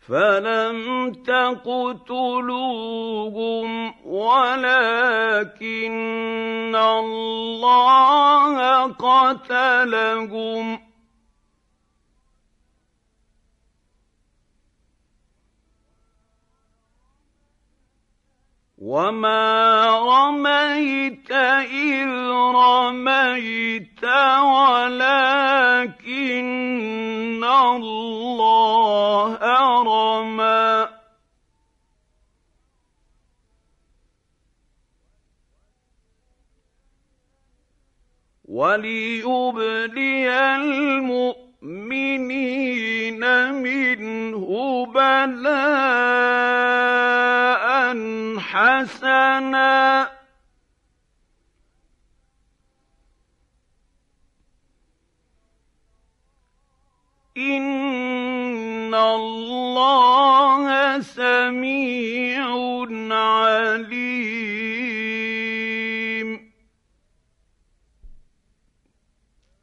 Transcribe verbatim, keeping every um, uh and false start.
فلم تقتلوهم ولكن الله قتلهم وما رميت إذ رميت ولكن الله رمى وليبلي المؤمنين منه بلاء حسنا إن الله سميع عليم